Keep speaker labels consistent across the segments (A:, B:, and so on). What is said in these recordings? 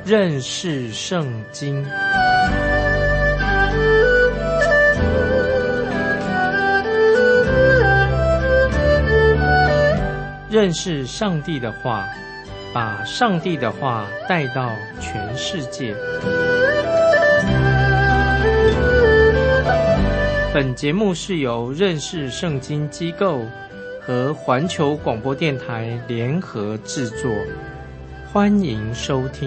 A: 认识圣经。认识上帝的话，把上帝的话带到全世界。本节目是由认识圣经机构和环球广播电台联合制作，欢迎收听。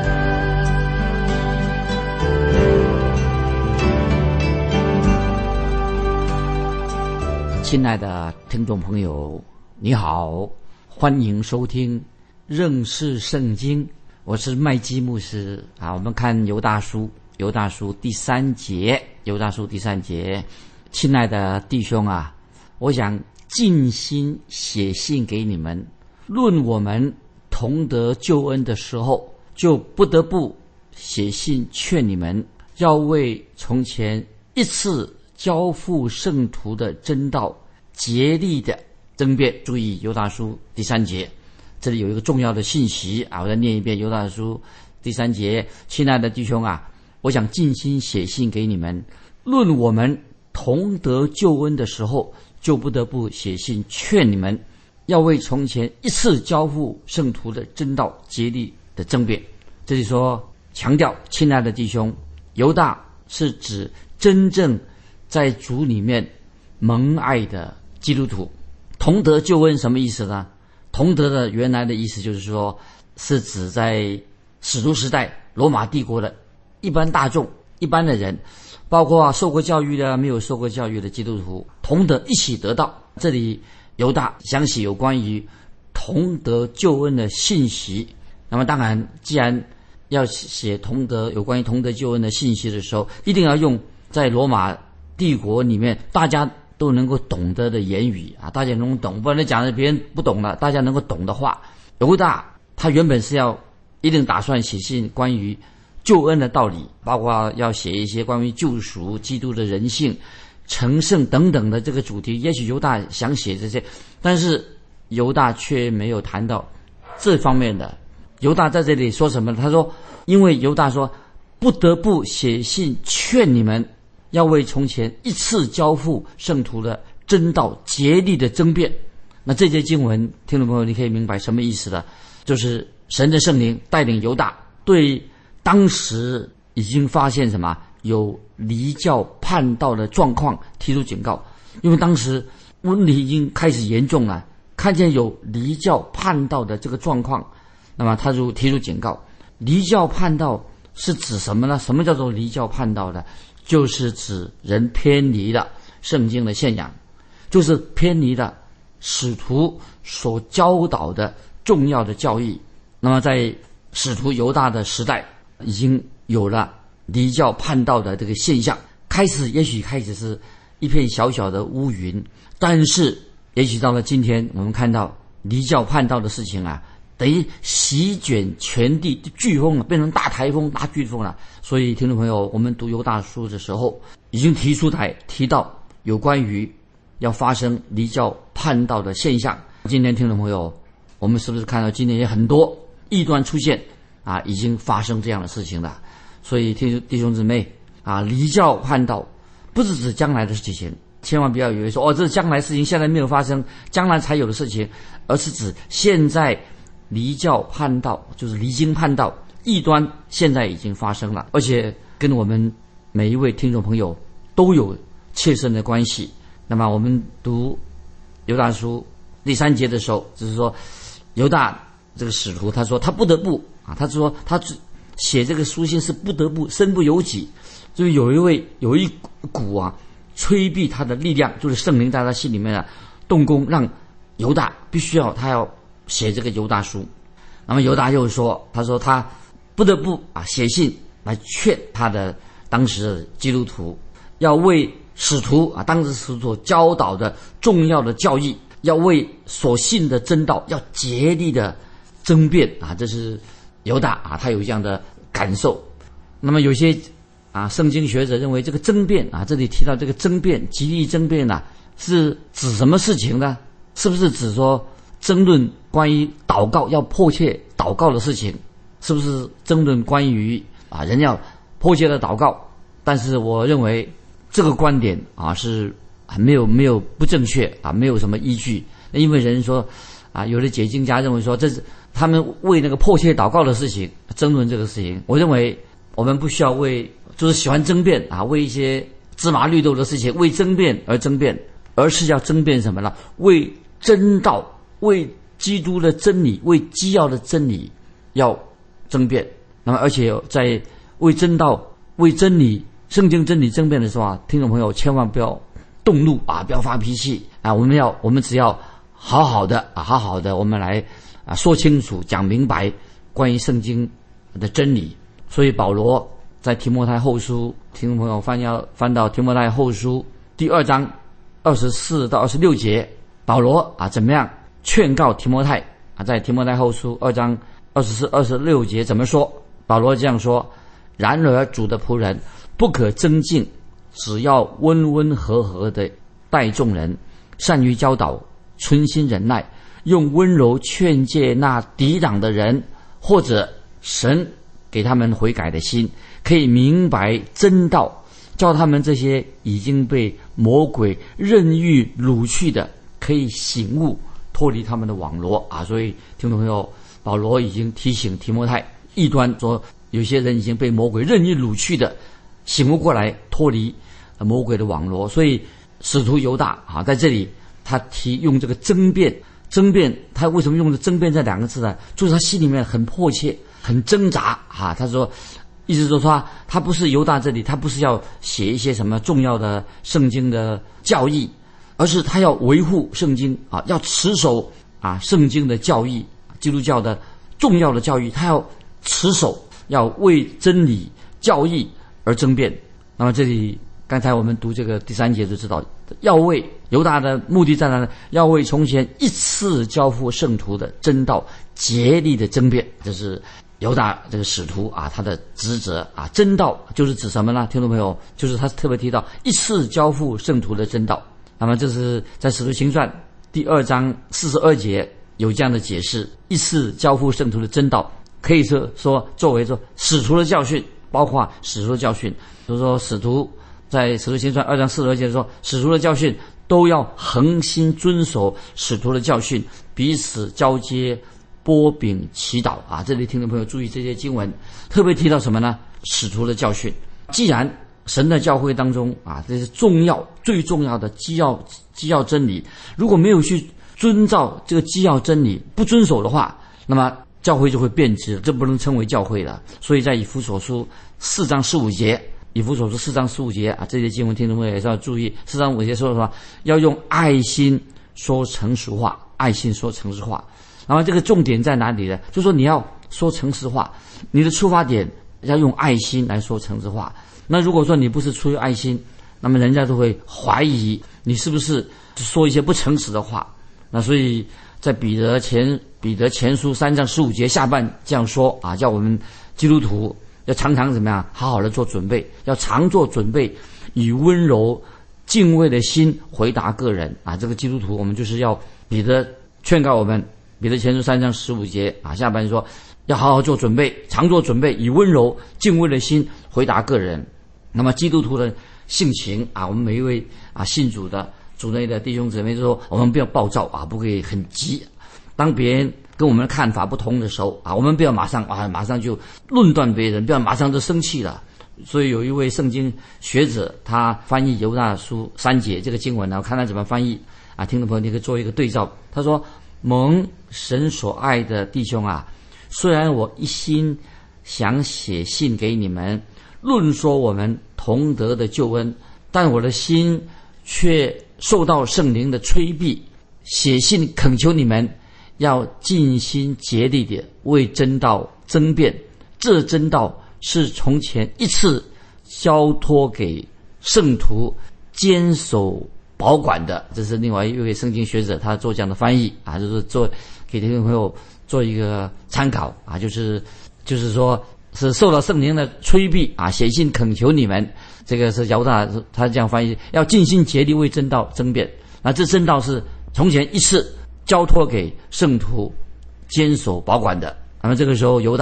B: 亲爱的听众朋友，你好，欢迎收听认识圣经，我是麦基牧师啊。我们看犹大书第三节，亲爱的弟兄啊，我想尽心写信给你们，论我们同得救恩的时候，就不得不写信劝你们，要为从前一次交付圣徒的真道竭力的争辩。注意犹大书第三节，这里有一个重要的信息啊，我再念一遍犹大书第三节。亲爱的弟兄啊，我想尽心写信给你们，论我们同得救恩的时候，就不得不写信劝你们，要为从前一次交付圣徒的真道竭力的争辩。这里说强调，亲爱的弟兄，犹大是指真正在主里面蒙爱的基督徒。同得救恩什么意思呢？同得的原来的意思就是说，是指在使徒时代罗马帝国的一般大众、一般的人，包括受过教育的、没有受过教育的基督徒，同得一起得到。这里犹大详细有关于同得救恩的信息。那么当然，既然要写有关于同得救恩的信息的时候，一定要用在罗马帝国里面大家都能够懂得的言语啊，大家能够懂，不然讲的别人不懂了，大家能够懂的话。犹大他原本是一定打算写信关于救恩的道理，包括要写一些关于救赎、基督的人性、成圣等等的这个主题。也许犹大想写这些，但是犹大却没有谈到这方面的。犹大在这里说什么？他说，因为犹大说不得不写信劝你们，要为从前一次交付圣徒的真道竭力的争辩。那这节经文，听众朋友，你可以明白什么意思了？就是神的圣灵带领犹大对当时已经发现什么有离教叛道的状况提出警告。因为当时问题已经开始严重了，看见有离教叛道的这个状况，那么他就提出警告。离教叛道是指什么呢？什么叫做离教叛道呢？就是指人偏离了圣经的信仰，就是偏离了使徒所教导的重要的教义。那么在使徒犹大的时代，已经有了离教叛道的这个现象，也许开始是一片小小的乌云，但是也许到了今天，我们看到离教叛道的事情啊，等于席卷全地，飓风了，变成大台风、大飓风了。所以听众朋友，我们读犹大书的时候，已经提到有关于要发生离教叛道的现象。今天听众朋友，我们是不是看到今天也很多异端出现啊？已经发生这样的事情了。所以弟兄姊妹啊，离教叛道不是指将来的事情，千万不要以为说这是将来事情，现在没有发生，将来才有的事情，而是指现在离教叛道，就是离经叛道，异端现在已经发生了，而且跟我们每一位听众朋友都有切身的关系。那么我们读犹大书第三节的时候，就是说犹大这个使徒，他说他不得不啊，他说他写这个书信是不得不，身不由己，就是有一股啊催逼他的力量，就是圣灵在他心里面动工，让犹大必须他要写这个犹大书。那么犹大又说，他说他不得不写信来劝他的当时的基督徒，要为使徒当时使徒所教导的重要的教义，要为所信的真道要竭力的争辩这是犹大他有这样的感受。那么有些圣经学者认为这个争辩这里提到这个争辩，极力争辩是指什么事情呢？是不是指说争论关于祷告，要迫切祷告的事情？ 是不是争论关于人要迫切的祷告？但是我认为这个观点是没有不正确没有什么依据。因为人说有的解经家认为说这是他们为那个迫切祷告的事情争论这个事情。我认为我们不需要就是喜欢争辩为一些芝麻绿豆的事情为争辩而争辩，而是要争辩什么呢？为真道，为基督的真理，为基要的真理要争辩。那么而且在为真道、为真理、圣经真理争辩的时候听众朋友千万不要动怒不要发脾气我们只要好好的我们来说清楚讲明白关于圣经的真理。所以保罗在提摩太后书，听众朋友翻到提摩太后书第2章24到26节，保罗怎么样劝告提摩太在提摩太后书2章24、26节怎么说？保罗这样说：然而主的仆人不可争竞，只要温温和和的待众人，善于教导，存心忍耐，用温柔劝诫那抵挡的人，或者神给他们悔改的心，可以明白真道，叫他们这些已经被魔鬼任意掳去的，可以醒悟，脱离他们的网罗所以听众朋友，保罗已经提醒提摩太，异端说有些人已经被魔鬼任意掳去的，醒悟过来，脱离魔鬼的网罗。所以使徒犹大在这里他用这个争辩，他为什么用争辩这2个字呢？就是他心里面很迫切，很挣扎他说，意思说他不是犹大这里，他不是要写一些什么重要的圣经的教义，而是他要维护圣经要持守圣经的教义，基督教的重要的教义，他要持守，要为真理教义而争辩。那么这里刚才我们读这个第3节就知道，要为犹大的目的在哪呢？要为从前一次交付圣徒的真道竭力的争辩，这是犹大这个使徒他的职责真道就是指什么呢？听众朋友，就是他特别提到一次交付圣徒的真道。那么这是在使徒行传第2章42节有这样的解释，一次交付圣徒的真道可以说作为使徒的教训，包括使徒的教训，就是说使徒在使徒行传2章42节说，使徒的教训都要恒心遵守使徒的教训，彼此交接，拨饼祈祷这里听众朋友注意这些经文特别提到什么呢？使徒的教训。既然神的教会当中这是最重要的基要真理，如果没有去遵照这个基要真理，不遵守的话，那么教会就会变质，这不能称为教会了。所以在以弗所书4章15节，以弗所书4章15节这些经文听众朋友也是要注意。4章15节说的话，要用爱心说诚实话，爱心说诚实话。然后这个重点在哪里呢？就是说你要说诚实话，你的出发点要用爱心来说诚实话。那如果说你不是出于爱心，那么人家都会怀疑你是不是说一些不诚实的话。那所以在彼得前书3章15节下半这样说叫我们基督徒要常常怎么样，好好的做准备，要常做准备，以温柔敬畏的心回答个人这个基督徒我们就是要彼得劝告我们，彼得前书3章15节下半说要好好做准备，常做准备，以温柔敬畏的心回答个人。那么基督徒的性情我们每一位信主的主内的弟兄姊妹就说，我们不要暴躁不可以很急，当别人跟我们的看法不同的时候我们不要马上就论断别人，不要马上就生气了。所以有一位圣经学者，他翻译犹大书3节这个经文我看他怎么翻译听众朋友你可以做一个对照。他说，蒙神所爱的弟兄虽然我一心想写信给你们论说我们同得的救恩，但我的心却受到圣灵的催逼，写信恳求你们要尽心竭力地为真道争辩。这真道是从前一次交托给圣徒坚守保管的。这是另外一位圣经学者他做这样的翻译就是做给听众朋友做一个参考就是说是受到圣灵的催逼写信恳求你们。这个是犹大他这样翻译，要尽心竭力为真道争辩。这真道是从前一次交托给圣徒坚守保管的。那么这个时候犹大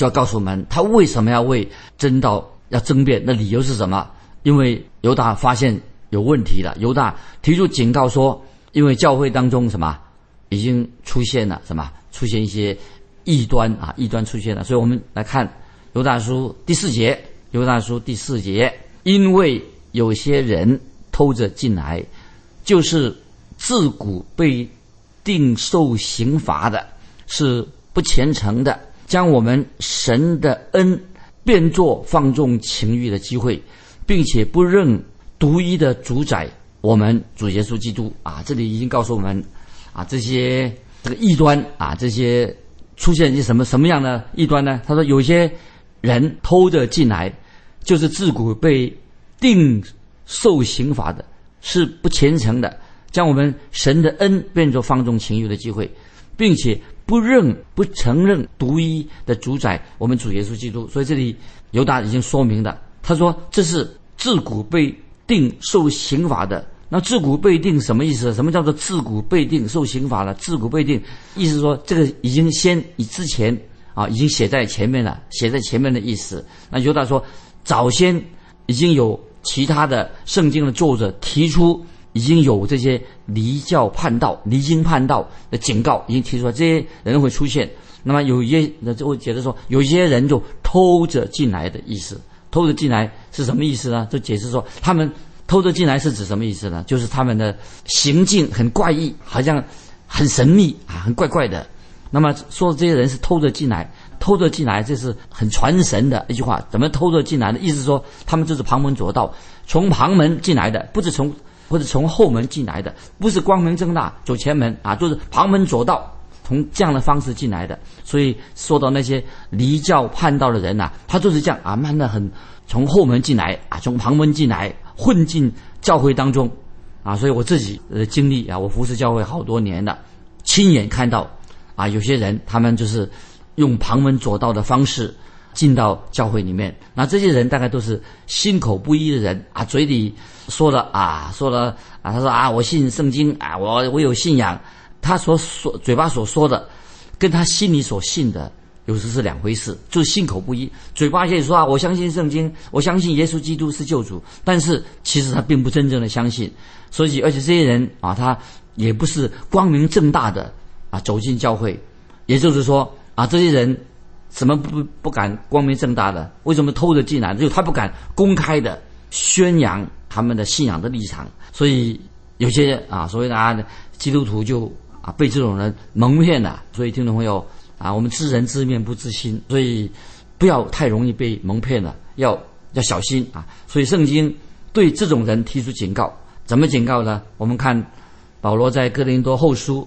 B: 就要告诉我们他为什么要为真道要争辩，那理由是什么？因为犹大发现有问题了，犹大提出警告说，因为教会当中什么已经出现了什么，出现一些异端啊，异端出现了。所以我们来看犹大书第4节，犹大书第4节，因为有些人偷着进来，就是自古被定受刑罚的，是不虔诚的，将我们神的恩变作放纵情欲的机会，并且不认独一的主宰我们主耶稣基督啊。这里已经告诉我们啊，这个异端啊，这些出现一些什么样的异端呢？他说有些人偷着进来，就是自古被定受刑罚的，是不虔诚的，将我们神的恩变作放纵情欲的机会，并且不承认独一的主宰我们主耶稣基督。所以这里犹大已经说明了，他说这是自古被定受刑罚的。那自古被定什么意思？什么叫做自古被定受刑罚了？自古被定意思说这个已经之前啊，已经写在前面了，写在前面的意思。那犹大说早先已经有其他的圣经的作者提出，已经有这些离经叛道的警告，已经提出了这些人会出现。那么有一些就会觉得说，有一些人就偷着进来的意思。偷着进来是什么意思呢？就解释说，他们偷着进来是指什么意思呢？就是他们的行径很怪异，好像很神秘啊，很怪怪的。那么说这些人是偷着进来，这是很传神的一句话。怎么偷着进来的？意思是说，他们就是旁门左道，从旁门进来的，或者从后门进来的，不是光明正大走前门啊，就是旁门左道，从这样的方式进来的。所以说到那些离教叛道的人啊，他就是这样啊，慢慢很从后门进来啊，从旁门进来，混进教会当中啊。所以我自己经历啊，我服侍教会好多年了，亲眼看到啊，有些人他们就是用旁门左道的方式进到教会里面。那这些人大概都是心口不一的人啊，嘴里说了啊，他说啊，我信圣经啊，我有信仰。他嘴巴所说的，跟他心里所信的有时是两回事，就是心口不一。嘴巴可以说啊，我相信圣经，我相信耶稣基督是救主，但是其实他并不真正的相信。所以，而且这些人啊，他也不是光明正大的啊走进教会。也就是说啊，这些人怎么不敢光明正大的？为什么偷着进来？就是他不敢公开的宣扬他们的信仰的立场。所以有些啊所谓的基督徒就被这种人蒙骗了。所以听众朋友啊，我们知人知面不知心，所以不要太容易被蒙骗了，要小心啊。所以圣经对这种人提出警告，怎么警告呢？我们看保罗在哥林多后书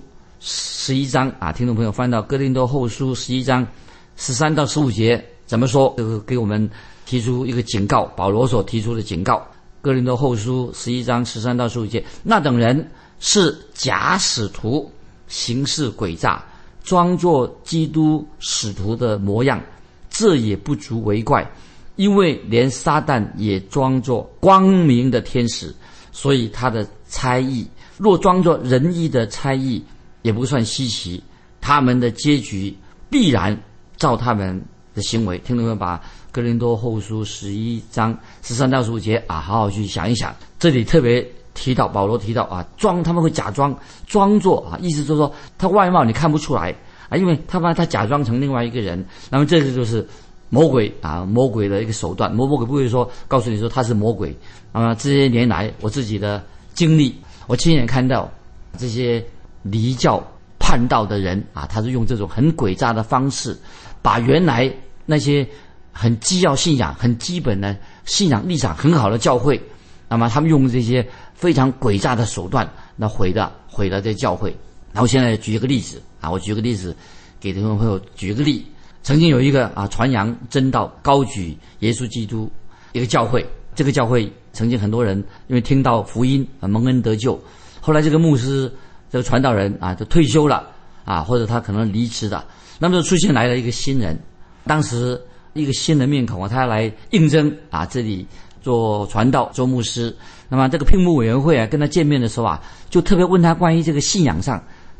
B: 11章啊，听众朋友翻到哥林多后书11章13到15节怎么说？给我们提出一个警告，保罗所提出的警告。哥林多后书11章13到15节，那等人是假使徒，行事诡诈，装作基督使徒的模样，这也不足为怪，因为连撒旦也装作光明的天使，所以他的差役若装作仁义的差役，也不算稀奇，他们的结局必然照他们的行为。听众们把哥林多后书11章13到15节啊，好好去想一想。这里特别提到，保罗提到啊，他们会假装作啊，意思就是说他外貌你看不出来啊，因为他把他假装成另外一个人。那么这个就是魔鬼的一个手段。魔鬼不会说告诉你说他是魔鬼。那么这些年来我自己的经历，我亲眼看到这些离教叛道的人啊，他是用这种很诡诈的方式，把原来那些很基要信仰、很基本的信仰立场很好的教会，那么他们用这些非常诡诈的手段，那毁了这教会。然后现在举一个例子啊，我举一个例子给听众朋友举一个例。曾经有一个传扬真道、高举耶稣基督一个教会，这个教会曾经很多人因为听到福音蒙恩得救，后来这个牧师、这个传道人就退休了或者他可能离职了，那么就出现来了一个新人。当时一个新的面孔他来应征这里做传道、做牧师。那么这个聘牧委员会跟他见面的时候就特别问他关于这个信仰上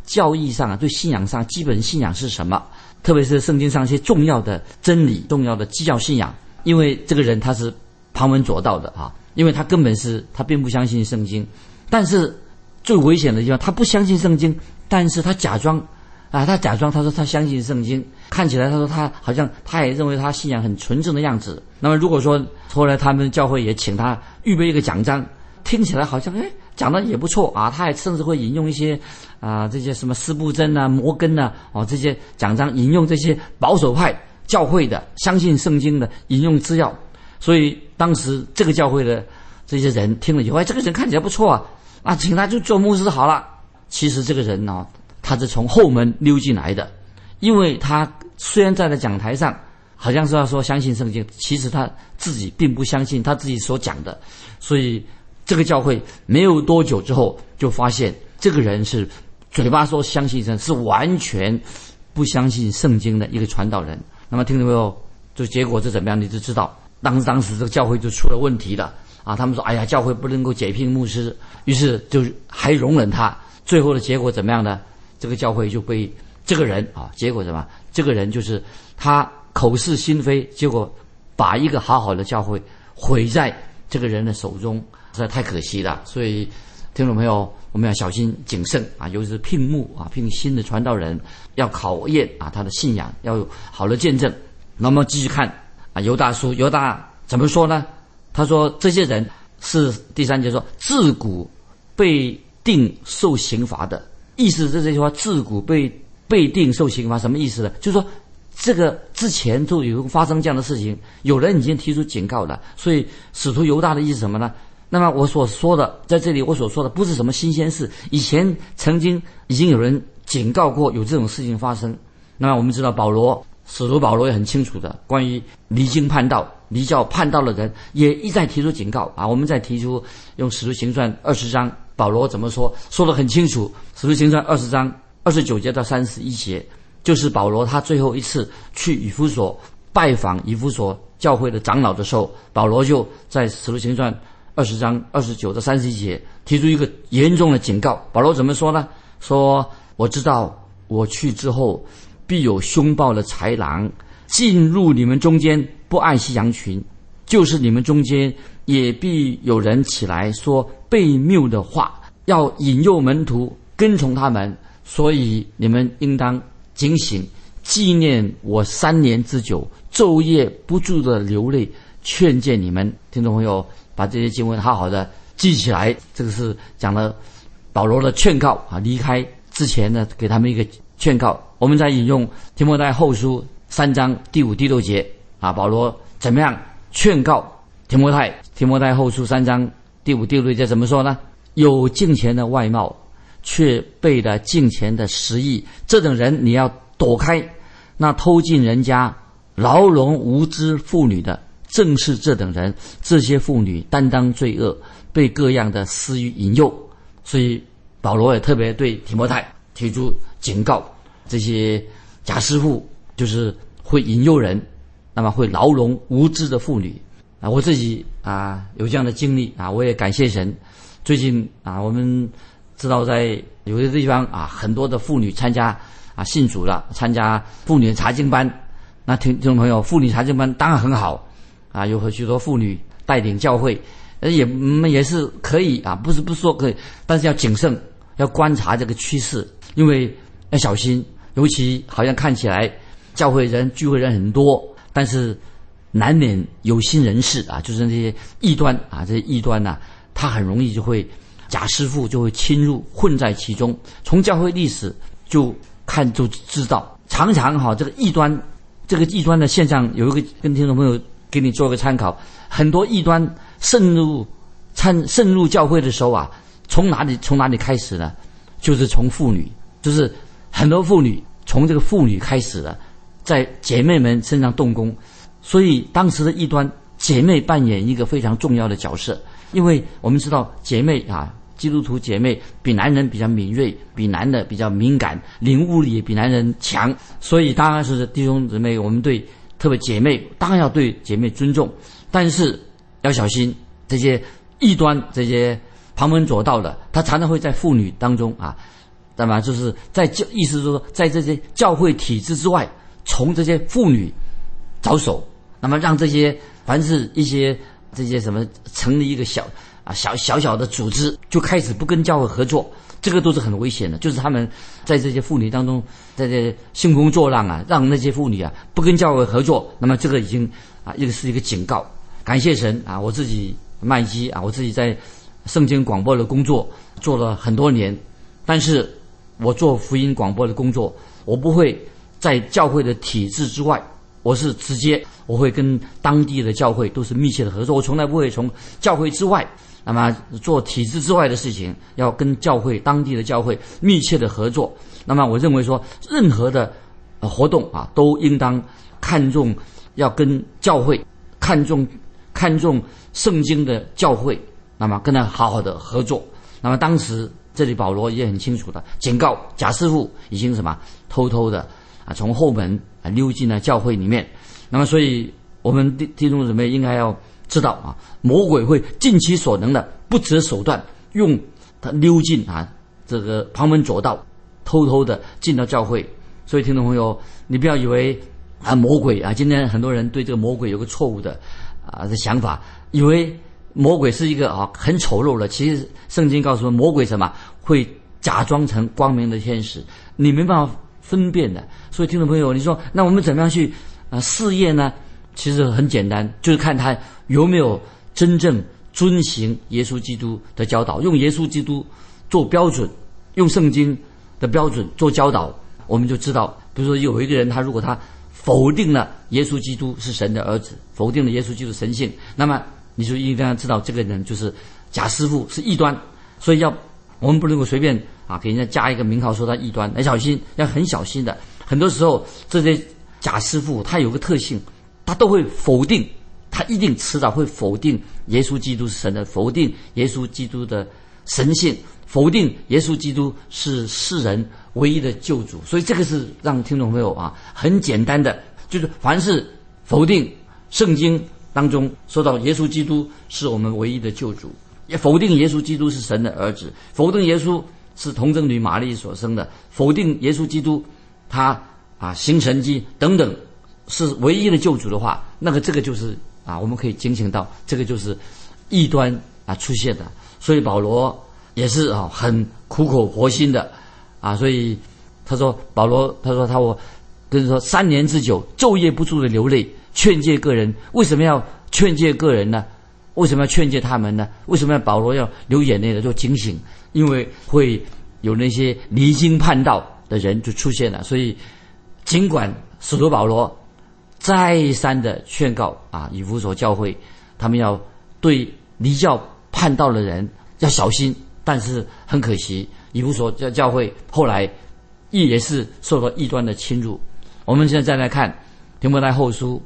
B: 教义上对信仰上基本信仰是什么，特别是圣经上一些重要的真理、重要的基要信仰。因为这个人他是旁门左道的因为他根本是他并不相信圣经，但是最危险的地方，他不相信圣经，但是他假装他说他相信圣经，看起来他说他好像他也认为他信仰很纯正的样子。那么如果说后来他们教会也请他预备一个讲章，听起来好像讲的也不错他也甚至会引用一些这些什么斯布真摩根这些讲章，引用这些保守派教会的相信圣经的引用资料。所以当时这个教会的这些人听了以后，这个人看起来不错请他就做牧师好了。其实这个人他是从后门溜进来的，因为他虽然在讲台上好像是要说相信圣经，其实他自己并不相信他自己所讲的。所以这个教会没有多久之后就发现这个人是嘴巴说相信神，是完全不相信圣经的一个传道人。那么听到没有，就结果是怎么样你就知道，当时这个教会就出了问题了他们说教会不能够解聘牧师，于是就还容忍他。最后的结果怎么样呢？这个教会就被这个人结果什么？这个人就是他口是心非，结果把一个好好的教会毁在这个人的手中，实在太可惜了。所以听众朋友，我们要小心谨慎尤其是聘牧聘新的传道人，要考验他的信仰，要有好的见证。那么继续看犹大书，犹大怎么说呢？他说这些人是第3节说自古被定受刑罚的。意思是这句话自古被定受刑罚什么意思呢？就是说这个之前就有发生这样的事情，有人已经提出警告了。所以使徒犹大的意思是什么呢？那么我所说的在这里我所说的不是什么新鲜事，以前曾经已经有人警告过有这种事情发生。那么我们知道使徒保罗也很清楚的，关于离经叛道、离教叛道的人也一再提出警告我们再提出用使徒行传20章保罗怎么说得很清楚。使徒行传20章29节到31节，就是保罗他最后一次去以弗所拜访以弗所教会的长老的时候，保罗就在使徒行传20章29到31节提出一个严重的警告。保罗怎么说呢？说我知道我去之后必有凶暴的豺狼进入你们中间，不爱惜羊群，就是你们中间也必有人起来说悖谬的话，要引诱门徒跟从他们。所以你们应当警醒，纪念我3年之久，昼夜不住的流泪劝诫你们。听众朋友，把这些经文好好的记起来，这个是讲了保罗的劝告离开之前呢给他们一个劝告。我们再引用提摩太后书3章第5、第6节保罗怎么样劝告提摩太。提摩太后书3章第5、第6节怎么说呢？有敬虔的外貌，却背了敬虔的实意，这种人你要躲开。那偷进人家牢笼无知妇女的，正是这等人。这些妇女担当罪恶，被各样的私欲引诱。所以保罗也特别对提摩太提出警告，这些假师傅就是会引诱人，那么会牢笼无知的妇女我自己有这样的经历我也感谢神。最近我们知道在有些地方很多的妇女参加信主了，参加妇女查经班。那听众朋友，妇女查经班当然很好有许多妇女带领教会，也是可以不是说可以，但是要谨慎，要观察这个趋势，因为要小心。尤其好像看起来教会人聚会人很多，但是难免有心人士就是那些异端这些异端他很容易就会假师傅就会侵入混在其中。从教会历史就看就知道，常常这个异端的现象有一个跟听众朋友给你做个参考。很多异端渗入教会的时候从哪里开始呢？就是从妇女，就是很多妇女从这个妇女开始的，在姐妹们身上动工。所以当时的异端，姐妹扮演一个非常重要的角色。因为我们知道姐妹基督徒姐妹比男人比较敏锐，比男的比较敏感，领悟力也比男人强。所以当然是弟兄姊妹，我们对特别姐妹当然要对姐妹尊重，但是要小心这些异端，这些旁门左道的，他常常会在妇女当中那么就是意思是说，在这些教会体制之外，从这些妇女着手，那么让这些凡是一些这些什么成立一个小的组织，就开始不跟教会合作，这个都是很危险的。就是他们在这些妇女当中，在这兴风作浪啊，让那些妇女啊不跟教会合作，那么这个已经是一个警告。感谢神啊，我自己麦基啊，我自己在圣经广播的工作做了很多年，但是我做福音广播的工作，我不会在教会的体制之外，我是直接我会跟当地的教会都是密切的合作，我从来不会从教会之外，那么做体制之外的事情，要跟当地的教会密切的合作。那么我认为说，任何的活动啊，都应当看重要跟教会看重圣经的教会，那么跟他好好的合作。那么当时这里保罗也很清楚的警告贾师傅已经偷偷的从后门溜进了教会里面。那么所以我们弟兄姊妹应该要知道魔鬼会尽其所能的不择手段，用他溜进这个旁门左道，偷偷的进到教会。所以听众朋友，你不要以为魔鬼今天很多人对这个魔鬼有个错误的想法，以为魔鬼是一个很丑陋的。其实圣经告诉我们，魔鬼会假装成光明的天使，你没办法分辨的。所以听众朋友，你说那我们怎么样去试验呢？其实很简单，就是看他有没有真正遵行耶稣基督的教导，用耶稣基督做标准，用圣经的标准做教导，我们就知道。比如说有一个人，如果他否定了耶稣基督是神的儿子，否定了耶稣基督神性，那么你就一定要知道这个人就是假师傅，是异端。所以我们不能够随便给人家加一个名号说他异端，要小心，要很小心的。很多时候这些假师傅他有个特性，他都会否定，他一定迟早会否定耶稣基督是神的，否定耶稣基督的神性，否定耶稣基督是世人唯一的救主。所以这个是让听众朋友很简单的，就是凡是否定圣经当中说到耶稣基督是我们唯一的救主，也否定耶稣基督是神的儿子，否定耶稣是童贞女玛丽所生的，否定耶稣基督他行神迹等等是唯一的救主的话，这个就是我们可以警醒到，这个就是异端出现的。所以保罗也是很苦口婆心的所以他说我跟你说3年之久，昼夜不住的流泪，劝诫个人。为什么要劝诫个人呢？为什么要劝诫他们呢？为什么保罗要流眼泪的？就警醒，因为会有那些离经叛道的人就出现了。所以尽管使徒保罗再三的劝告以弗所教会，他们要对离教叛道的人要小心，但是很可惜，以弗所教会后来也是受到异端的侵入。我们现在再来看提摩太后书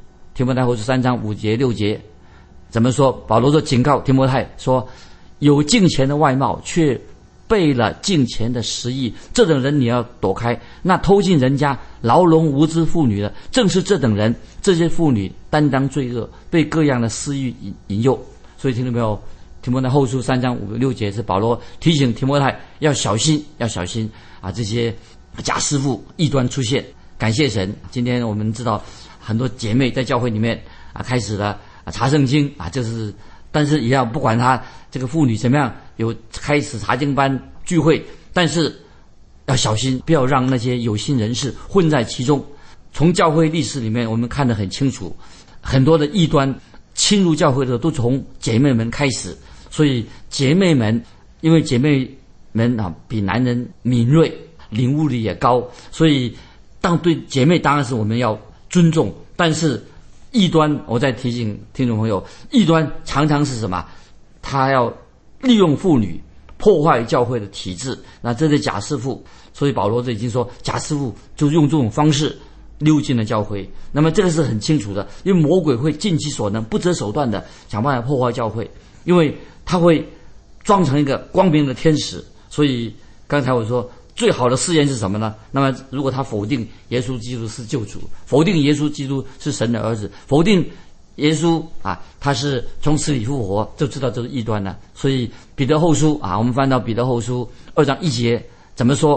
B: 3章5节6节怎么说。保罗说警告提摩太说，有敬虔的外貌，却背了敬虔的实意，这等人你要躲开。那偷进人家牢笼无知妇女的，正是这等人。这些妇女担当罪恶，被各样的私欲引诱。所以听到没有，提摩太后书3章5、6节是保罗提醒提摩太要小心这些假师傅异端出现。感谢神，今天我们知道很多姐妹在教会里面开始了查圣经但是也要不管他这个妇女怎么样，有开始查经班聚会，但是要小心，不要让那些有心人士混在其中。从教会历史里面我们看得很清楚，很多的异端侵入教会的都从姐妹们开始。所以姐妹们，因为姐妹们比男人敏锐，领悟力也高，所以对姐妹当然是我们要尊重。但是异端，我再提醒听众朋友，异端常常是什么？他要利用妇女破坏教会的体制，那这是假师傅。所以保罗这已经说，假师傅就用这种方式溜进了教会。那么这个是很清楚的，因为魔鬼会尽其所能，不择手段的想办法破坏教会，因为他会装成一个光明的天使。所以刚才我说最好的试验是什么呢？那么如果他否定耶稣基督是救主，否定耶稣基督是神的儿子，否定耶稣他是从死里复活，就知道这是异端了。所以彼得后书我们翻到彼得后书2章1节怎么说？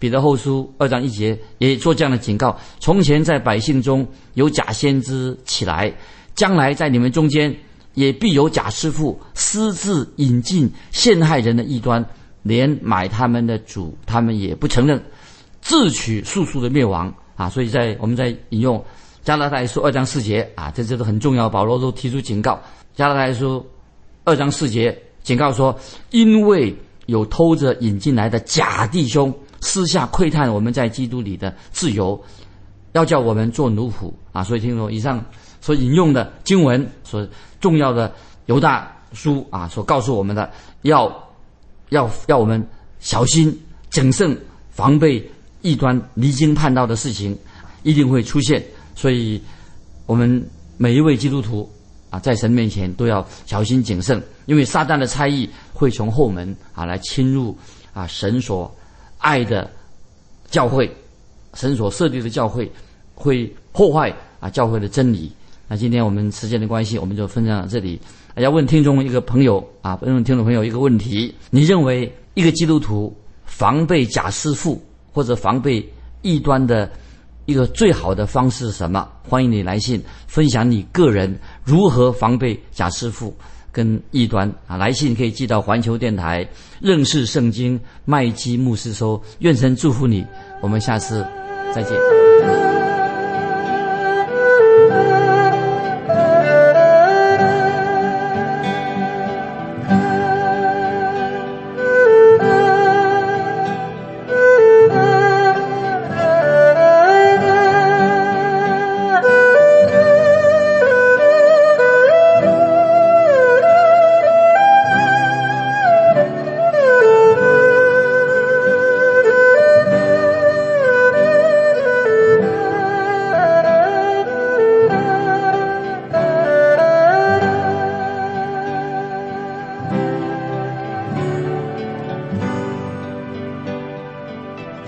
B: 彼得后书2章1节也做这样的警告：从前在百姓中有假先知起来，将来在你们中间也必有假师傅，私自引进陷害人的异端，连买他们的主他们也不承认，自取速速的灭亡啊！所以我们在引用加拉太书2章4节啊，这都很重要。保罗都提出警告，加拉太书2章4节警告说，因为有偷着引进来的假弟兄，私下窥探我们在基督里的自由，要叫我们做奴仆啊！所以听说以上所引用的经文所重要的犹大书啊，所告诉我们的，要我们小心谨慎，防备异端离经叛道的事情一定会出现。所以我们每一位基督徒啊，在神面前都要小心谨慎，因为撒旦的差役会从后门啊来侵入啊神所爱的教会，神所设立的教会，会破坏啊教会的真理。那今天我们时间的关系，我们就分享到这里。要问听众一个朋友啊，问听众朋友一个问题：你认为一个基督徒防备假师傅或者防备异端的一个最好的方式是什么？欢迎你来信分享你个人如何防备假师傅跟异端啊！来信可以寄到环球电台认识圣经麦基牧师收。愿神祝福你，我们下次再见。